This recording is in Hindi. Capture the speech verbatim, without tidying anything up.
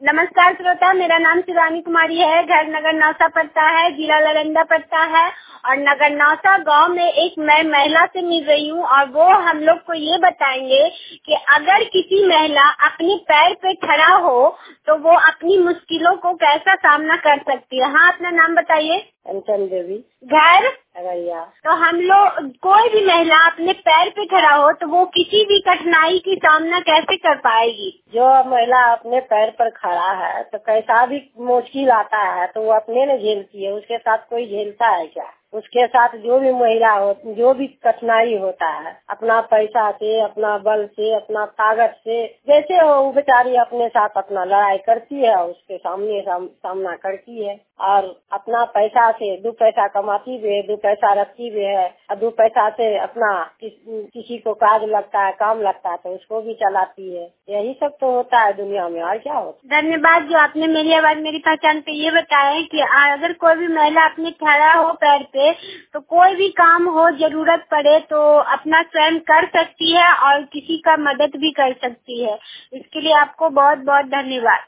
नमस्कार श्रोता, मेरा नाम शिवानी कुमारी है। घर नगर नौसा पड़ता है, जिला नालंदा पड़ता है और नगर नौसा गांव में एक मैं महिला से मिल रही हूँ और वो हम लोग को ये बताएंगे कि अगर किसी महिला अपने पैर पे खड़ा हो तो वो अपनी मुश्किलों को कैसा सामना कर सकती है। हाँ, अपना नाम बताइए। कंचन देवी, घर अररिया। तो हम लोग कोई भी महिला अपने पैर पे खड़ा हो तो वो किसी भी कठिनाई की सामना कैसे कर पाएगी। जो महिला अपने पैर पर खड़ा है तो कैसा भी मुश्किल आता है तो वो अपने ने झेलती है, उसके साथ कोई झेलता है क्या? उसके साथ जो भी महिला हो, जो भी कठिनाई होता है, अपना पैसा से, अपना बल से, अपना ताकत से, जैसे वो बेचारी अपने साथ अपना लड़ाई करती है, उसके सामने साम, सामना करती है और अपना पैसा से दो पैसा कमाती भी है, दो पैसा रखती भी है और दो पैसा से अपना किस, किसी को काज लगता है, काम लगता है तो उसको भी चलाती है। यही सब तो होता है दुनिया में, और क्या होता है। धन्यवाद जो आपने मेरी आवाज मेरी पहचान पे ये बताया कि अगर कोई भी महिला अपने खड़ा हो पैर पे तो कोई भी काम हो, जरूरत पड़े तो अपना स्वयं कर सकती है और किसी का मदद भी कर सकती है। इसके लिए आपको बहुत बहुत धन्यवाद।